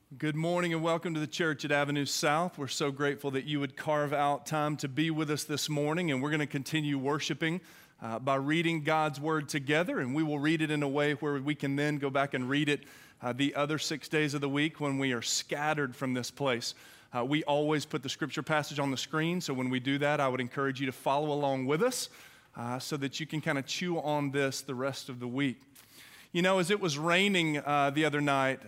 Good morning and welcome to the church at Avenue South. We're so grateful that you would carve out time to be with us this morning, and we're going to continue worshiping by reading God's Word together, and we will read it in a way where we can then go back and read it the other 6 days of the week when we are scattered from this place. We always put the scripture passage on the screen, so when we do that, I would encourage you to follow along with us so that you can kind of chew on this the rest of the week. You know, as it was raining the other night,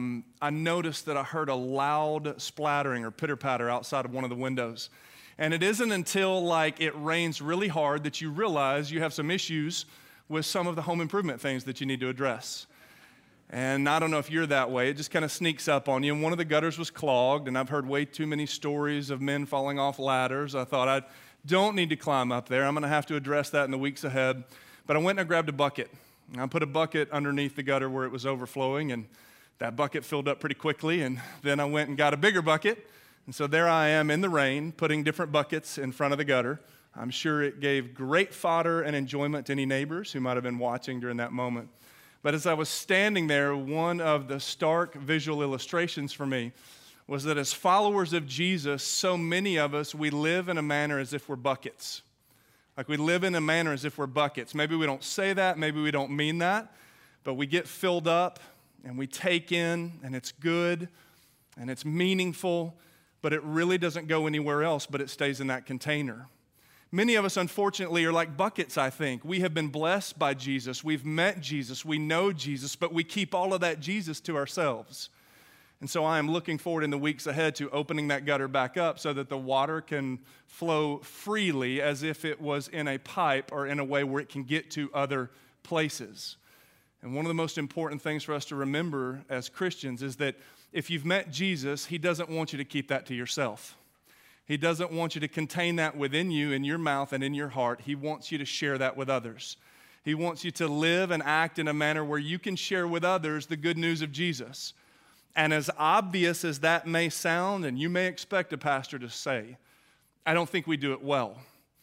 I noticed that I heard a loud splattering or pitter-patter outside of one of the windows. And it isn't until it rains really hard that you realize you have some issues with some of the home improvement things that you need to address. And I don't know if you're that way. It just kind of sneaks up on you. And one of the gutters was clogged, and I've heard way too many stories of men falling off ladders. I thought I don't need to climb up there. I'm going to have to address that in the weeks ahead. But I went and I grabbed a bucket. I put a bucket underneath the gutter where it was overflowing, and that bucket filled up pretty quickly, and then I went and got a bigger bucket, and so there I am in the rain, putting different buckets in front of the gutter. I'm sure it gave great fodder and enjoyment to any neighbors who might have been watching during that moment. But as I was standing there, one of the stark visual illustrations for me was that as followers of Jesus, so many of us, we live in a manner as if we're buckets. We live in a manner as if we're buckets. Maybe we don't say that, maybe we don't mean that, but we get filled up and we take in, and it's good and it's meaningful, but it really doesn't go anywhere else, but it stays in that container. Many of us, unfortunately, are like buckets, I think. We have been blessed by Jesus. We've met Jesus. We know Jesus, but we keep all of that Jesus to ourselves. And so I am looking forward in the weeks ahead to opening that gutter back up so that the water can flow freely as if it was in a pipe or in a way where it can get to other places. And one of the most important things for us to remember as Christians is that if you've met Jesus, He doesn't want you to keep that to yourself. He doesn't want you to contain that within you, in your mouth and in your heart. He wants you to share that with others. He wants you to live and act in a manner where you can share with others the good news of Jesus. And as obvious as that may sound, and you may expect a pastor to say, I don't think we do it well.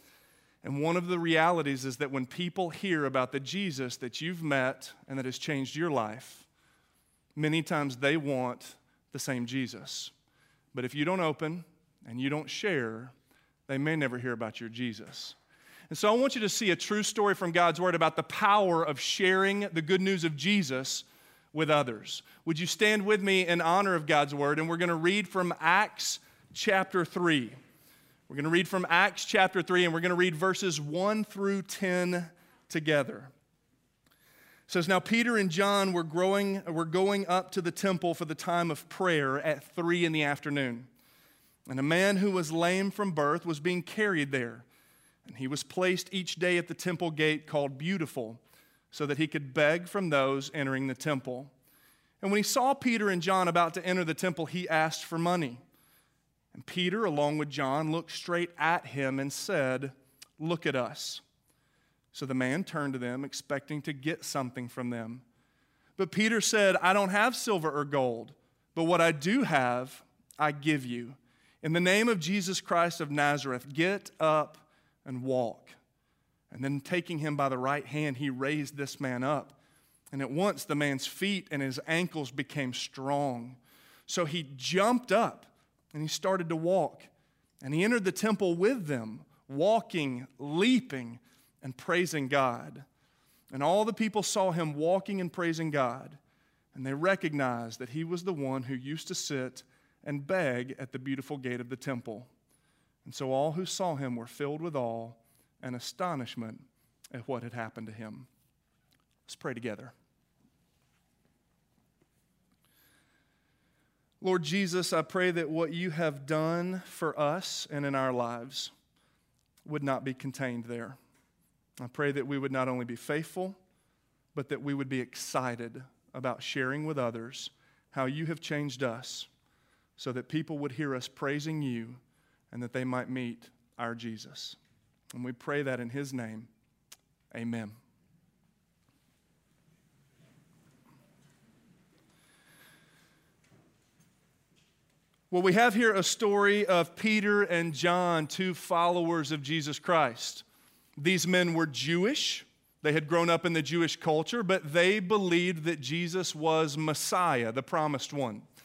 And one of the realities is that when people hear about the Jesus that you've met and that has changed your life, many times they want the same Jesus. But if you don't open and you don't share, they may never hear about your Jesus. And so I want you to see a true story from God's Word about the power of sharing the good news of Jesus with others. Would you stand with me in honor of God's Word? And we're going to read from Acts chapter 3. We're going to read from Acts chapter 3, and we're going to read verses 1 through 10 together. It says, Now Peter and John were going up to the temple for the time of prayer at 3 in the afternoon. And a man who was lame from birth was being carried there. And he was placed each day at the temple gate called Beautiful, so that he could beg from those entering the temple. And when he saw Peter and John about to enter the temple, he asked for money. And Peter, along with John, looked straight at him and said, Look at us. So the man turned to them, expecting to get something from them. But Peter said, I don't have silver or gold, but what I do have, I give you. In the name of Jesus Christ of Nazareth, get up and walk. And then taking him by the right hand, he raised this man up. And at once the man's feet and his ankles became strong. So he jumped up and he started to walk. And he entered the temple with them, walking, leaping, and praising God. And all the people saw him walking and praising God. And they recognized that he was the one who used to sit and beg at the beautiful gate of the temple. And so all who saw him were filled with awe and astonishment at what had happened to him. Let's pray together. Lord Jesus, I pray that what you have done for us and in our lives would not be contained there. I pray that we would not only be faithful, but that we would be excited about sharing with others how you have changed us so that people would hear us praising you and that they might meet our Jesus. And we pray that in his name. Amen. Well, we have here a story of Peter and John, two followers of Jesus Christ. These men were Jewish. They had grown up in the Jewish culture, but they believed that Jesus was Messiah, the promised one.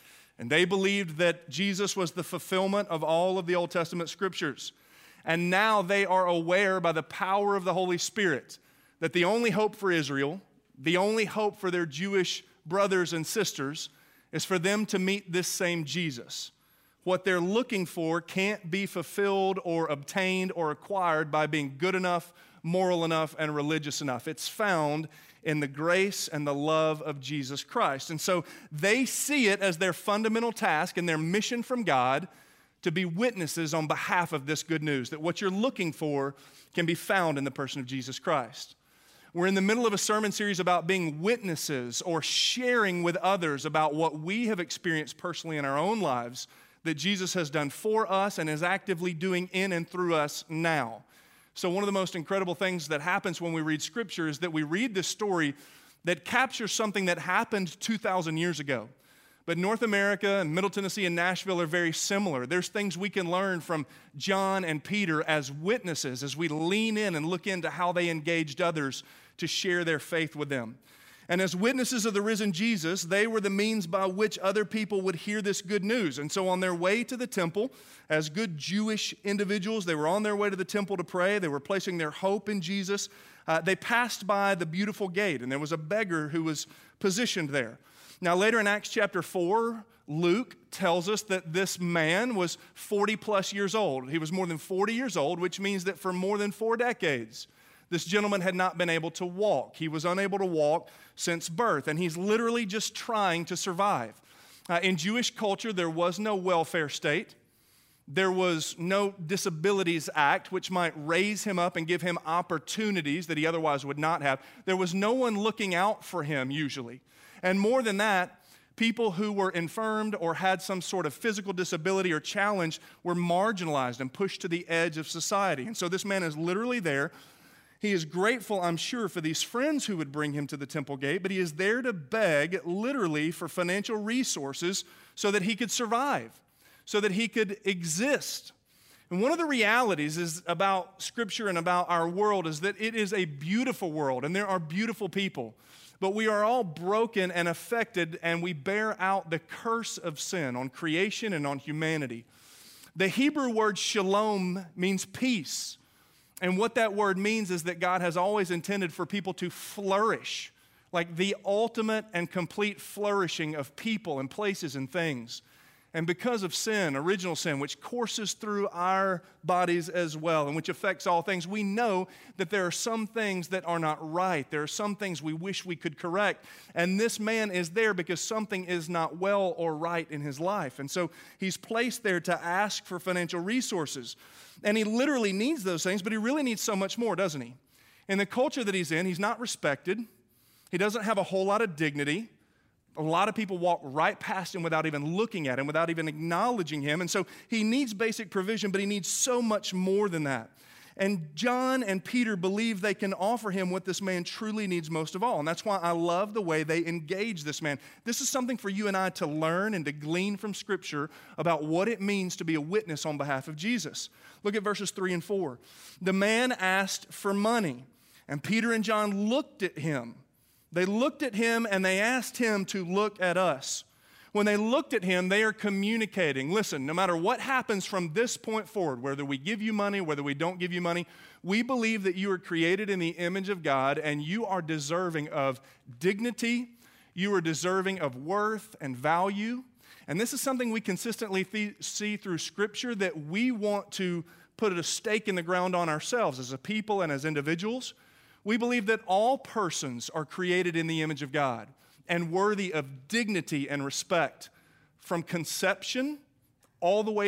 And they believed that Jesus was the fulfillment of all of the Old Testament scriptures. And now they are aware by the power of the Holy Spirit that the only hope for Israel, the only hope for their Jewish brothers and sisters, is for them to meet this same Jesus. What they're looking for can't be fulfilled or obtained or acquired by being good enough, moral enough, and religious enough. It's found in the grace and the love of Jesus Christ. And so they see it as their fundamental task and their mission from God to be witnesses on behalf of this good news, that what you're looking for can be found in the person of Jesus Christ. We're in the middle of a sermon series about being witnesses or sharing with others about what we have experienced personally in our own lives that Jesus has done for us and is actively doing in and through us now. So one of the most incredible things that happens when we read Scripture is that we read this story that captures something that happened 2,000 years ago. But North America and Middle Tennessee and Nashville are very similar. There's things we can learn from John and Peter as witnesses as we lean in and look into how they engaged others to share their faith with them. And as witnesses of the risen Jesus, they were the means by which other people would hear this good news. And so on their way to the temple, as good Jewish individuals, they were on their way to the temple to pray. They were placing their hope in Jesus. They passed by the beautiful gate, and there was a beggar who was positioned there. Now, later in Acts chapter 4, Luke tells us that this man was 40 plus years old. He was more than 40 years old, which means that for more than 4 decades, this gentleman had not been able to walk. He was unable to walk since birth, and he's literally just trying to survive. In Jewish culture, there was no welfare state. There was no Disabilities Act, which might raise him up and give him opportunities that he otherwise would not have. There was no one looking out for him, usually. And more than that, people who were infirmed or had some sort of physical disability or challenge were marginalized and pushed to the edge of society. And so this man is literally there. He is grateful, I'm sure, for these friends who would bring him to the temple gate, but he is there to beg, literally, for financial resources so that he could survive, so that he could exist. And one of the realities is about Scripture and about our world is that it is a beautiful world, and there are beautiful people, but we are all broken and affected, and we bear out the curse of sin on creation and on humanity. The Hebrew word shalom means peace. And what that word means is that God has always intended for people to flourish, like the ultimate and complete flourishing of people and places and things. And because of sin, original sin, which courses through our bodies as well and which affects all things, we know that there are some things that are not right. There are some things we wish we could correct. And this man is there because something is not well or right in his life. And so he's placed there to ask for financial resources. And he literally needs those things, but he really needs so much more, doesn't he? In the culture that he's in, he's not respected. He doesn't have a whole lot of dignity. A lot of people walk right past him without even looking at him, without even acknowledging him. And so he needs basic provision, but he needs so much more than that. And John and Peter believe they can offer him what this man truly needs most of all. And that's why I love the way they engage this man. This is something for you and I to learn and to glean from Scripture about what it means to be a witness on behalf of Jesus. Look at verses 3 and 4. The man asked for money, and Peter and John looked at him. They looked at him and they asked him to look at us. When they looked at him, they are communicating. Listen, no matter what happens from this point forward, whether we give you money, whether we don't give you money, we believe that you are created in the image of God and you are deserving of dignity. You are deserving of worth and value. And this is something we consistently see through Scripture that we want to put a stake in the ground on ourselves as a people and as individuals. We believe that all persons are created in the image of God and worthy of dignity and respect from conception all the way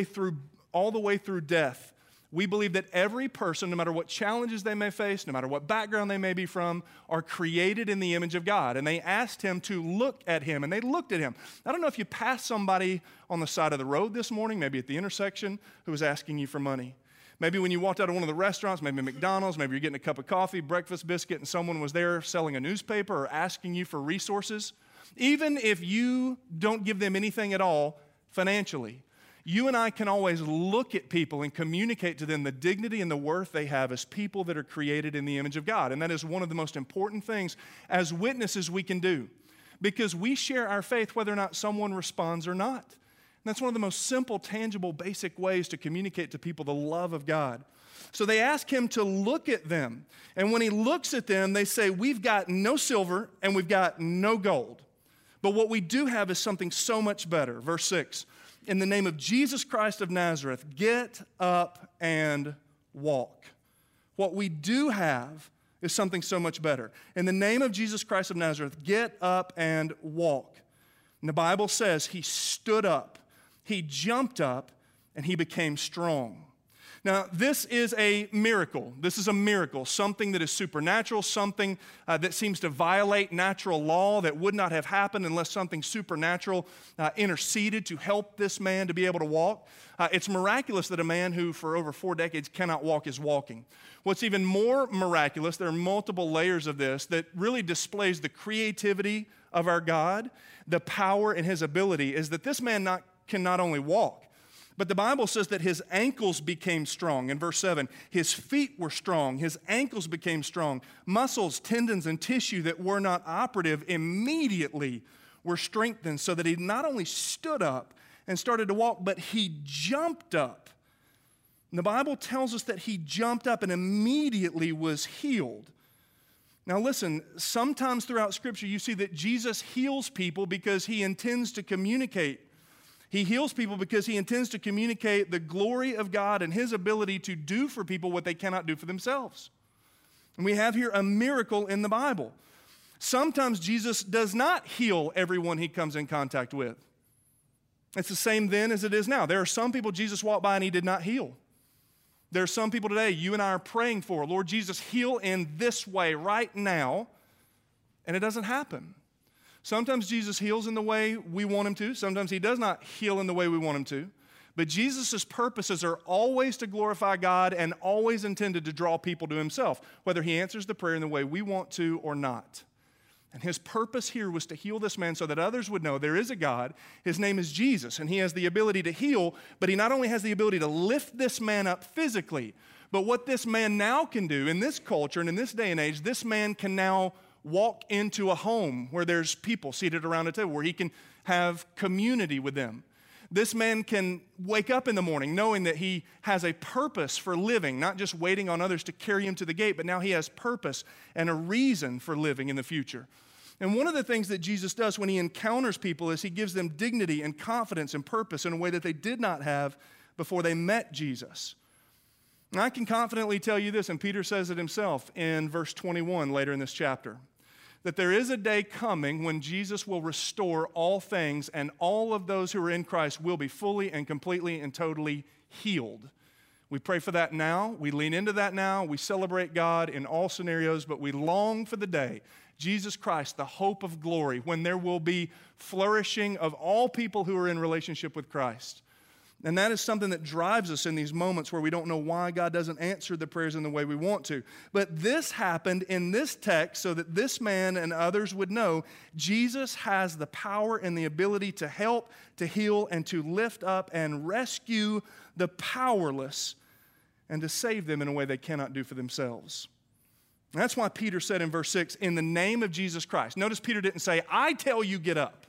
through death. We believe that every person, no matter what challenges they may face, no matter what background they may be from, are created in the image of God. And they asked him to look at him, and they looked at him. I don't know if you passed somebody on the side of the road this morning, maybe at the intersection, who was asking you for money. Maybe when you walked out of one of the restaurants, maybe McDonald's, maybe you're getting a cup of coffee, breakfast biscuit, and someone was there selling a newspaper or asking you for resources. Even if you don't give them anything at all financially, you and I can always look at people and communicate to them the dignity and the worth they have as people that are created in the image of God. And that is one of the most important things as witnesses we can do, because we share our faith whether or not someone responds or not. that's one of the most simple, tangible, basic ways to communicate to people the love of God. So they ask him to look at them. And when he looks at them, they say, we've got no silver and we've got no gold. But what we do have is something so much better. Verse 6, in the name of Jesus Christ of Nazareth, get up and walk. What we do have is something so much better. In the name of Jesus Christ of Nazareth, get up and walk. And the Bible says he stood up, he jumped up, and he became strong. Now, this is a miracle. This is a miracle, something that is supernatural, something that seems to violate natural law that would not have happened unless something supernatural interceded to help this man to be able to walk. It's miraculous that a man who for over 4 decades cannot walk is walking. What's even more miraculous, there are multiple layers of this that really displays the creativity of our God, the power and his ability, is that this man can not only walk, but the Bible says that his ankles became strong. In verse 7, his feet were strong, his ankles became strong. Muscles, tendons, and tissue that were not operative immediately were strengthened so that he not only stood up and started to walk, but he jumped up. And the Bible tells us that he jumped up and immediately was healed. Now listen, sometimes throughout Scripture you see that Jesus heals people because he intends to communicate. He heals people because he intends to communicate the glory of God and his ability to do for people what they cannot do for themselves. And we have here a miracle in the Bible. Sometimes Jesus does not heal everyone he comes in contact with. It's the same then as it is now. There are some people Jesus walked by and he did not heal. There are some people today you and I are praying for, Lord Jesus, heal in this way right now, and it doesn't happen. Sometimes Jesus heals in the way we want him to. Sometimes he does not heal in the way we want him to. But Jesus' purposes are always to glorify God and always intended to draw people to himself, whether he answers the prayer in the way we want to or not. And his purpose here was to heal this man so that others would know there is a God. His name is Jesus, and he has the ability to heal, but he not only has the ability to lift this man up physically, but what this man now can do in this culture and in this day and age, this man can now walk into a home where there's people seated around a table, where he can have community with them. This man can wake up in the morning knowing that he has a purpose for living, not just waiting on others to carry him to the gate, but now he has purpose and a reason for living in the future. And one of the things that Jesus does when he encounters people is he gives them dignity and confidence and purpose in a way that they did not have before they met Jesus. And I can confidently tell you this, and Peter says it himself in verse 21 later in this chapter, that there is a day coming when Jesus will restore all things, and all of those who are in Christ will be fully and completely and totally healed. We pray for that now. We lean into that now. We celebrate God in all scenarios, but we long for the day, Jesus Christ, the hope of glory, when there will be flourishing of all people who are in relationship with Christ. And that is something that drives us in these moments where we don't know why God doesn't answer the prayers in the way we want to. But this happened in this text so that this man and others would know Jesus has the power and the ability to help, to heal, and to lift up and rescue the powerless and to save them in a way they cannot do for themselves. And that's why Peter said in verse 6, in the name of Jesus Christ. Notice Peter didn't say, I tell you get up.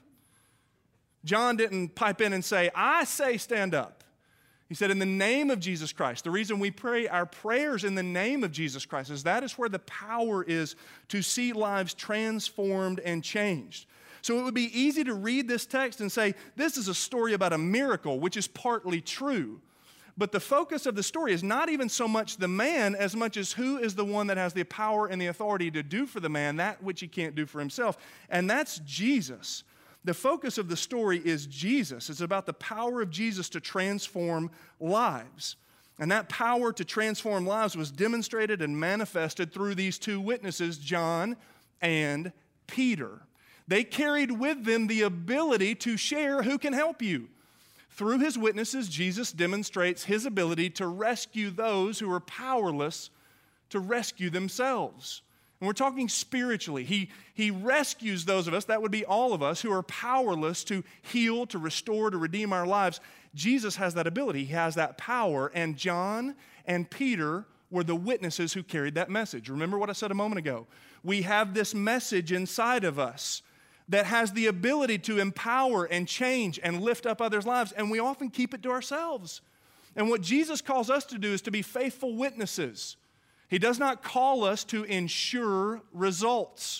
John didn't pipe in and say, I say stand up. He said, in the name of Jesus Christ. The reason we pray our prayers in the name of Jesus Christ is that is where the power is to see lives transformed and changed. So it would be easy to read this text and say, this is a story about a miracle, which is partly true. But the focus of the story is not even so much the man as much as who is the one that has the power and the authority to do for the man that which he can't do for himself. And that's Jesus. The focus of the story is Jesus. It's about the power of Jesus to transform lives. And that power to transform lives was demonstrated and manifested through these two witnesses, John and Peter. They carried with them the ability to share who can help you. Through his witnesses, Jesus demonstrates his ability to rescue those who are powerless to rescue themselves. And we're talking spiritually. He rescues those of us, that would be all of us, who are powerless to heal, to restore, to redeem our lives. Jesus has that ability. He has that power. And John and Peter were the witnesses who carried that message. Remember what I said a moment ago. We have this message inside of us that has the ability to empower and change and lift up others' lives, and we often keep it to ourselves. And what Jesus calls us to do is to be faithful witnesses. He does not call us to ensure results.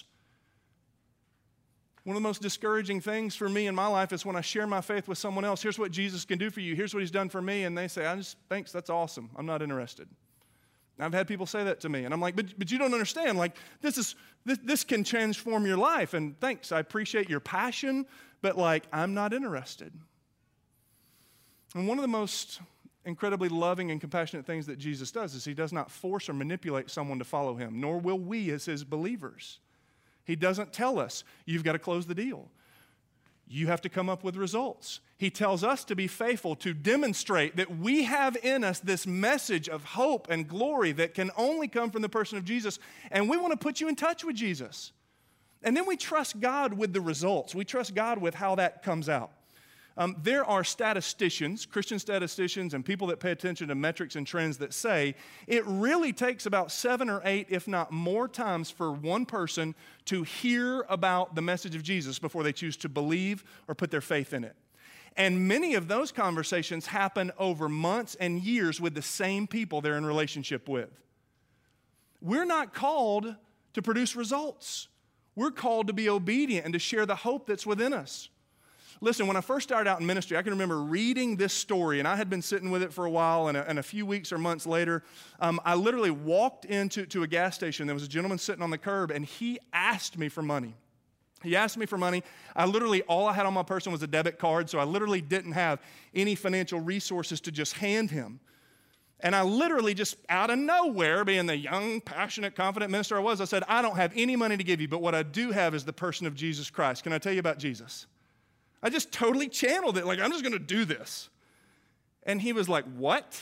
One of the most discouraging things for me in my life is when I share my faith with someone else. Here's what Jesus can do for you. Here's what he's done for me. And they say, thanks, that's awesome. I'm not interested. I've had people say that to me. And I'm like, but you don't understand. Like, this can transform your life. And thanks, I appreciate your passion, but like, I'm not interested. And one of the most incredibly loving and compassionate things that Jesus does is he does not force or manipulate someone to follow him, nor will we as his believers. He doesn't tell us, you've got to close the deal. You have to come up with results. He tells us to be faithful, to demonstrate that we have in us this message of hope and glory that can only come from the person of Jesus, and we want to put you in touch with Jesus. And then we trust God with the results. We trust God with how that comes out. There are statisticians, Christian statisticians, and people that pay attention to metrics and trends that say it really takes about 7 or 8, if not more times for one person to hear about the message of Jesus before they choose to believe or put their faith in it. And many of those conversations happen over months and years with the same people they're in relationship with. We're not called to produce results. We're called to be obedient and to share the hope that's within us. Listen, when I first started out in ministry, I can remember reading this story, and I had been sitting with it for a while, and a few weeks or months later, I literally walked into a gas station. There was a gentleman sitting on the curb, and he asked me for money. He asked me for money. All I had on my person was a debit card, so I literally didn't have any financial resources to just hand him. And I literally just out of nowhere, being the young, passionate, confident minister I was, I said, I don't have any money to give you, but what I do have is the person of Jesus Christ. Can I tell you about Jesus? I just totally channeled it, like, I'm just going to do this. And he was like, what?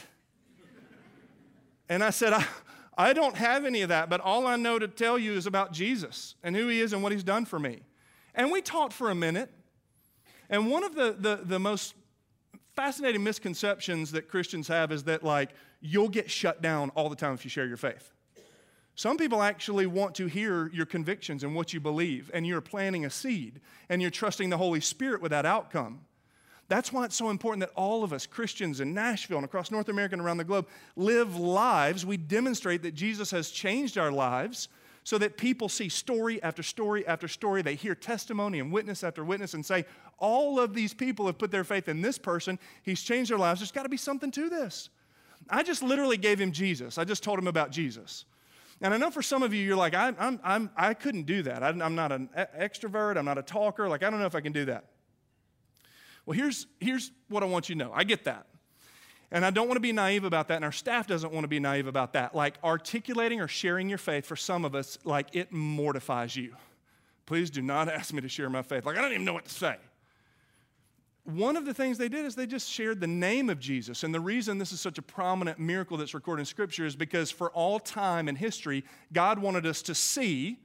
And I said, I don't have any of that, but all I know to tell you is about Jesus and who he is and what he's done for me. And we talked for a minute. And one of the most fascinating misconceptions that Christians have is that, like, you'll get shut down all the time if you share your faith. Some people actually want to hear your convictions and what you believe, and you're planting a seed, and you're trusting the Holy Spirit with that outcome. That's why it's so important that all of us, Christians in Nashville and across North America and around the globe, live lives. We demonstrate that Jesus has changed our lives so that people see story after story after story. They hear testimony and witness after witness and say, all of these people have put their faith in this person. He's changed their lives. There's got to be something to this. I just literally gave him Jesus. I just told him about Jesus. And I know for some of you, you're like, I couldn't do that. I'm not an extrovert. I'm not a talker. Like, I don't know if I can do that. Well, here's what I want you to know. I get that. And I don't want to be naive about that, and our staff doesn't want to be naive about that. Like, articulating or sharing your faith for some of us, like, it mortifies you. Please do not ask me to share my faith. Like, I don't even know what to say. One of the things they did is they just shared the name of Jesus. And the reason this is such a prominent miracle that's recorded in Scripture is because for all time in history, God wanted us to see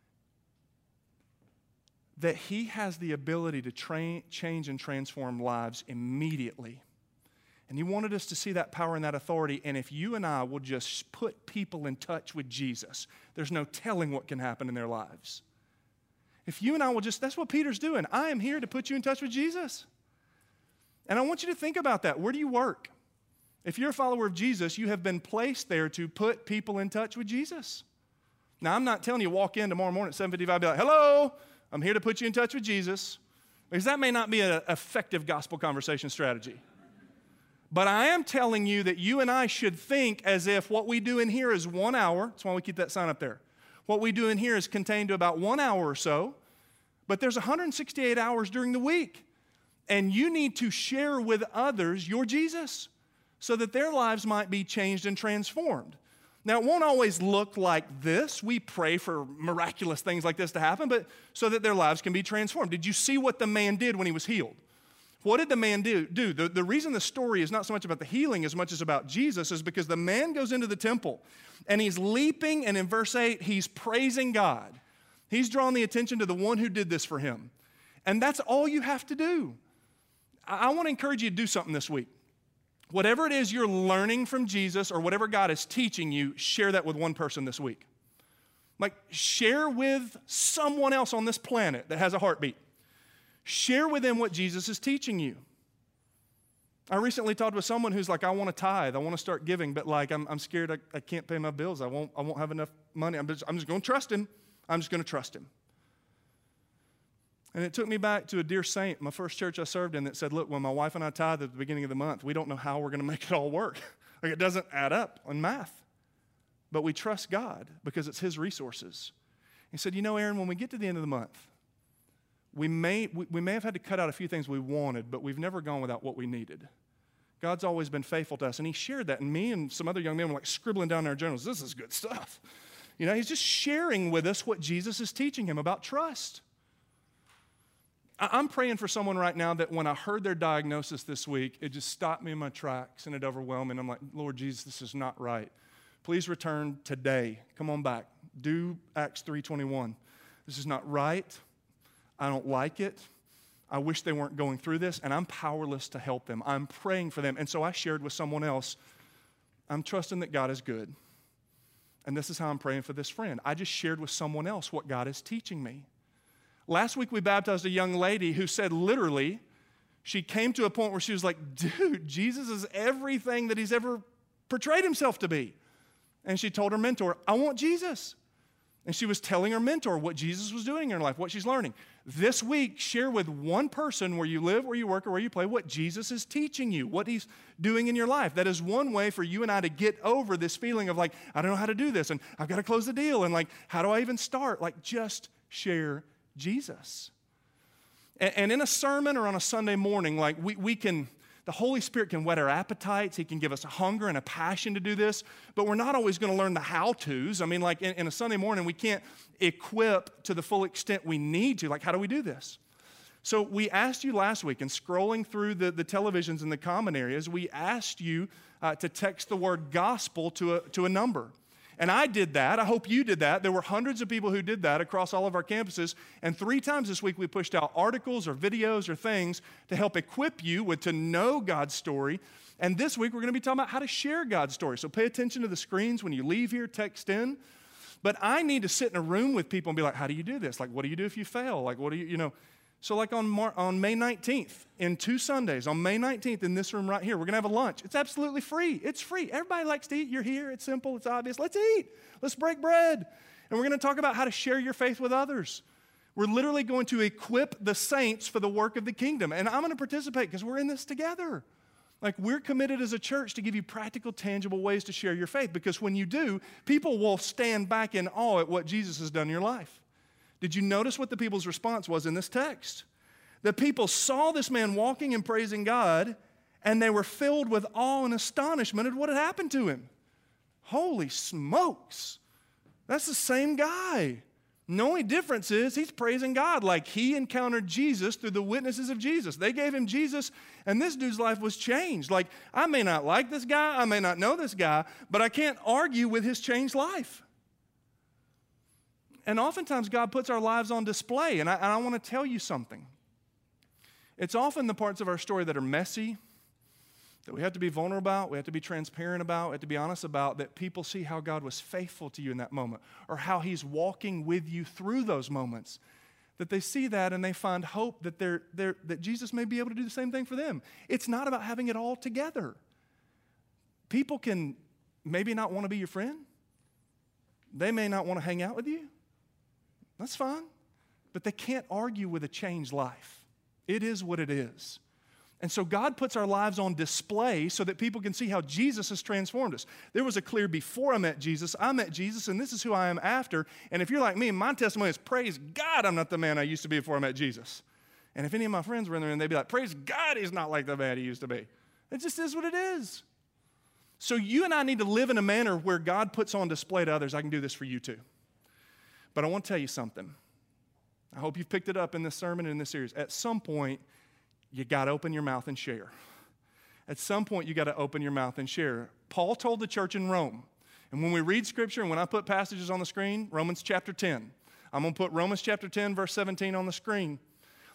that he has the ability to change and transform lives immediately. And he wanted us to see that power and that authority. And if you and I will just put people in touch with Jesus, there's no telling what can happen in their lives. If you and I will just, that's what Peter's doing. I am here to put you in touch with Jesus. And I want you to think about that. Where do you work? If you're a follower of Jesus, you have been placed there to put people in touch with Jesus. Now, I'm not telling you walk in tomorrow morning at 7:55 be like, hello, I'm here to put you in touch with Jesus. Because that may not be an effective gospel conversation strategy. But I am telling you that you and I should think as if what we do in here is 1 hour. That's why we keep that sign up there. What we do in here is contained to about 1 hour or so. But there's 168 hours during the week. And you need to share with others your Jesus so that their lives might be changed and transformed. Now, it won't always look like this. We pray for miraculous things like this to happen, but so that their lives can be transformed. Did you see what the man did when he was healed? What did the man do? The reason the story is not so much about the healing as much as about Jesus is because the man goes into the temple and he's leaping, and in verse 8, he's praising God. He's drawing the attention to the one who did this for him. And that's all you have to do. I want to encourage you to do something this week. Whatever it is you're learning from Jesus or whatever God is teaching you, share that with one person this week. Like, share with someone else on this planet that has a heartbeat. Share with them what Jesus is teaching you. I recently talked with someone who's like, I want to tithe, I want to start giving, but like, I'm scared I can't pay my bills. I won't have enough money. I'm just going to trust him. I'm just going to trust him. And it took me back to a dear saint, my first church I served in, that said, look, when my wife and I tithe at the beginning of the month, we don't know how we're going to make it all work. Like, it doesn't add up on math. But we trust God because it's his resources. He said, Aaron, when we get to the end of the month, we may have had to cut out a few things we wanted, but we've never gone without what we needed. God's always been faithful to us. And he shared that. And me and some other young men were like scribbling down in our journals, this is good stuff. He's just sharing with us what Jesus is teaching him about trust. I'm praying for someone right now that when I heard their diagnosis this week, it just stopped me in my tracks and it overwhelmed me. And I'm like, Lord Jesus, this is not right. Please return today. Come on back. Do Acts 3:21. This is not right. I don't like it. I wish they weren't going through this, and I'm powerless to help them. I'm praying for them. And so I shared with someone else, I'm trusting that God is good. And this is how I'm praying for this friend. I just shared with someone else what God is teaching me. Last week we baptized a young lady who said literally, she came to a point where she was like, dude, Jesus is everything that he's ever portrayed himself to be. And she told her mentor, I want Jesus. And she was telling her mentor what Jesus was doing in her life, what she's learning. This week, share with one person where you live, where you work, or where you play, what Jesus is teaching you, what he's doing in your life. That is one way for you and I to get over this feeling of like, I don't know how to do this, and I've got to close the deal, and like, how do I even start? Like, just share Jesus. And in a sermon or on a Sunday morning, like we can, the Holy Spirit can whet our appetites. He can give us a hunger and a passion to do this, but we're not always going to learn the how-tos. I mean, like in a Sunday morning, we can't equip to the full extent we need to. Like, how do we do this? So we asked you last week, and scrolling through the televisions in the common areas, we asked you to text the word gospel to a number. And I did that. I hope you did that. There were hundreds of people who did that across all of our campuses. And 3 times this week we pushed out articles or videos or things to help equip you to know God's story. And this week we're going to be talking about how to share God's story. So pay attention to the screens when you leave here, text in. But I need to sit in a room with people and be like, how do you do this? Like, what do you do if you fail? Like, what do you. So like on May 19th, in 2 Sundays, on May 19th in this room right here, we're going to have a lunch. It's absolutely free. It's free. Everybody likes to eat. You're here. It's simple. It's obvious. Let's eat. Let's break bread. And we're going to talk about how to share your faith with others. We're literally going to equip the saints for the work of the kingdom. And I'm going to participate because we're in this together. Like, we're committed as a church to give you practical, tangible ways to share your faith, because when you do, people will stand back in awe at what Jesus has done in your life. Did you notice what the people's response was in this text? The people saw this man walking and praising God, and they were filled with awe and astonishment at what had happened to him. Holy smokes, that's the same guy. The only difference is he's praising God like he encountered Jesus through the witnesses of Jesus. They gave him Jesus, and this dude's life was changed. Like, I may not like this guy, I may not know this guy, but I can't argue with his changed life. And oftentimes God puts our lives on display, and I want to tell you something. It's often the parts of our story that are messy, that we have to be vulnerable about, we have to be transparent about, we have to be honest about, that people see how God was faithful to you in that moment, or how he's walking with you through those moments, that they see that and they find hope that that Jesus may be able to do the same thing for them. It's not about having it all together. People can maybe not want to be your friend. They may not want to hang out with you. That's fine. But they can't argue with a changed life. It is what it is. And so God puts our lives on display so that people can see how Jesus has transformed us. There was a clear before I met Jesus, and this is who I am after. And if you're like me, my testimony is, praise God, I'm not the man I used to be before I met Jesus. And if any of my friends were in there, and they'd be like, praise God, he's not like the man he used to be. It just is what it is. So you and I need to live in a manner where God puts on display to others. I can do this for you too. But I want to tell you something. I hope you've picked it up in this sermon and in this series. At some point, you got to open your mouth and share. At some point, you got to open your mouth and share. Paul told the church in Rome, and when we read Scripture, and when I put passages on the screen, Romans chapter 10, I'm going to put Romans chapter 10, verse 17 on the screen.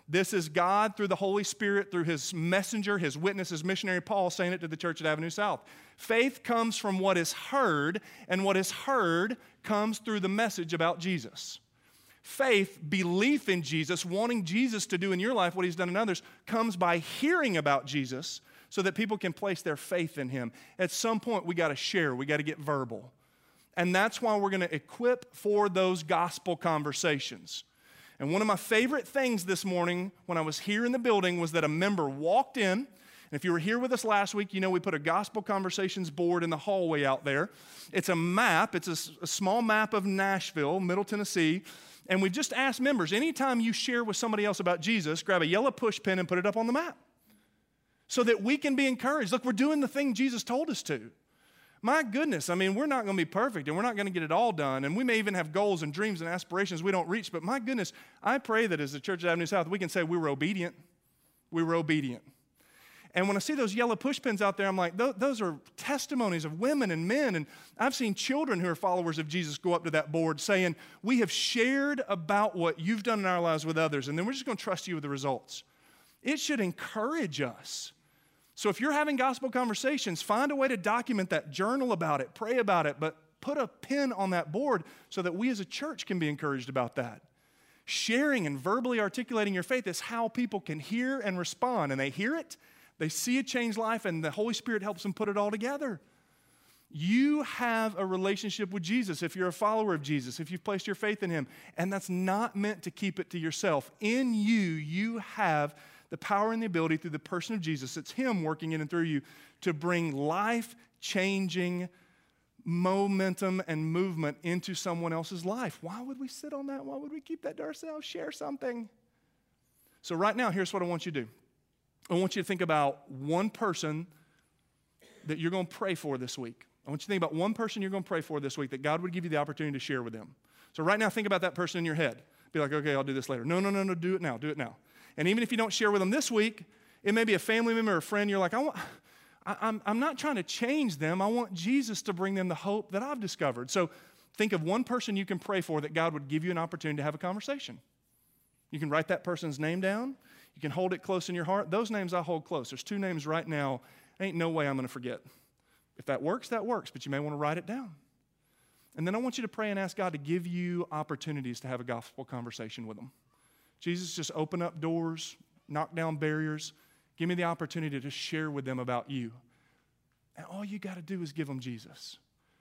This is God through the Holy Spirit, through his messenger, his witness, his missionary Paul, saying it to the church at Avenue South. Faith comes from what is heard, and what is heard comes through the message about Jesus. Faith, belief in Jesus, wanting Jesus to do in your life what he's done in others, comes by hearing about Jesus so that people can place their faith in him. At some point, we got to share. We got to get verbal. And that's why we're going to equip for those gospel conversations. And one of my favorite things this morning when I was here in the building was that a member walked in. And if you were here with us last week, you know we put a gospel conversations board in the hallway out there. It's a map. It's a small map of Nashville, Middle Tennessee. And we've just asked members, anytime you share with somebody else about Jesus, grab a yellow push pin and put it up on the map so that we can be encouraged. Look, we're doing the thing Jesus told us to. My goodness, I mean, we're not going to be perfect and we're not going to get it all done. And we may even have goals and dreams and aspirations we don't reach. But my goodness, I pray that as the Church at Avenue South, we can say we were obedient. We were obedient. And when I see those yellow push pins out there, I'm like, those are testimonies of women and men. And I've seen children who are followers of Jesus go up to that board saying, we have shared about what you've done in our lives with others, and then we're just going to trust you with the results. It should encourage us. So if you're having gospel conversations, find a way to document that, journal about it, pray about it, but put a pin on that board so that we as a church can be encouraged about that. Sharing and verbally articulating your faith is how people can hear and respond. And they hear it, they see a changed life, and the Holy Spirit helps them put it all together. You have a relationship with Jesus if you're a follower of Jesus, if you've placed your faith in him. And that's not meant to keep it to yourself. In you, you have the power and the ability through the person of Jesus, it's him working in and through you, to bring life-changing momentum and movement into someone else's life. Why would we sit on that? Why would we keep that to ourselves? Share something. So right now, here's what I want you to do. I want you to think about one person that you're going to pray for this week. I want you to think about one person you're going to pray for this week that God would give you the opportunity to share with them. So right now, think about that person in your head. Be like, okay, I'll do this later. No, do it now, do it now. And even if you don't share with them this week, it may be a family member or a friend. You're like, I'm not trying to change them. I want Jesus to bring them the hope that I've discovered. So think of one person you can pray for that God would give you an opportunity to have a conversation. You can write that person's name down. You can hold it close in your heart. Those names I hold close. There's 2 names right now. Ain't no way I'm going to forget. If that works, but you may want to write it down. And then I want you to pray and ask God to give you opportunities to have a gospel conversation with them. Jesus, just open up doors, knock down barriers. Give me the opportunity to share with them about you. And all you got to do is give them Jesus.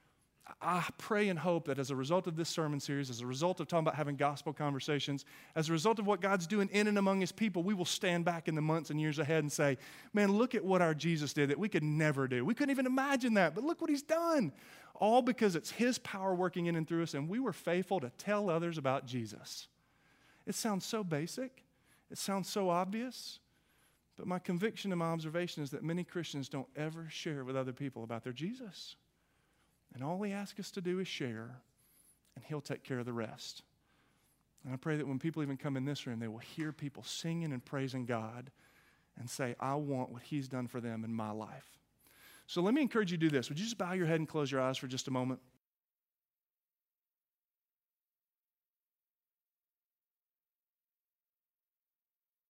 I pray and hope that as a result of this sermon series, as a result of talking about having gospel conversations, as a result of what God's doing in and among his people, we will stand back in the months and years ahead and say, man, look at what our Jesus did that we could never do. We couldn't even imagine that, but look what he's done. All because it's his power working in and through us, and we were faithful to tell others about Jesus. It sounds so basic. It sounds so obvious. But my conviction and my observation is that many Christians don't ever share with other people about their Jesus. And all he asks us to do is share, and he'll take care of the rest. And I pray that when people even come in this room, they will hear people singing and praising God and say, I want what he's done for them in my life. So let me encourage you to do this. Would you just bow your head and close your eyes for just a moment?